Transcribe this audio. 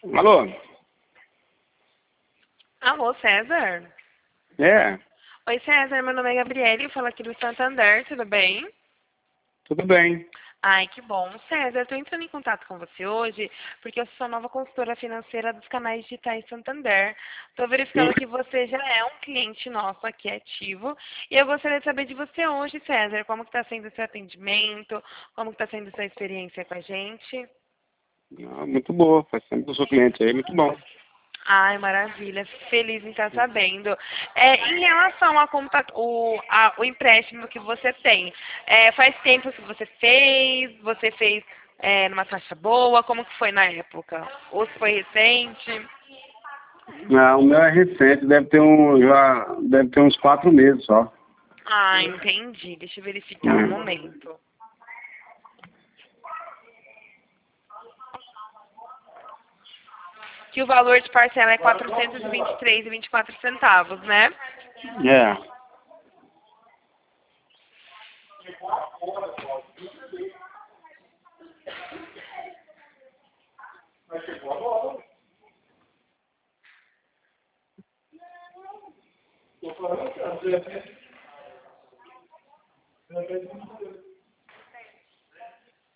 Alô? Alô, César? É, Oi, César, meu nome é Gabriele, eu falo aqui do Santander, tudo bem? tudo bem. Ai, que bom. César, eu estou entrando em contato com você hoje porque eu sou a nova consultora financeira dos canais digitais Santander. Estou Hum. verificando que você já é um cliente nosso aqui ativo e eu gostaria de saber de você hoje, César, como está sendo o seu atendimento, como está sendo a sua experiência com a gente. Muito boa, faz tempo que eu sou cliente aí, muito bom. Ai, maravilha. Feliz em estar sabendo. Em relação o empréstimo que você tem, faz tempo que você fez numa taxa boa, como que foi na época? Ou se foi recente? O meu é recente, deve ter uns 4 meses só. Ah, entendi. Deixa eu verificar um Hum. momento. Que o valor de parcela é R$ 423,24, né? É.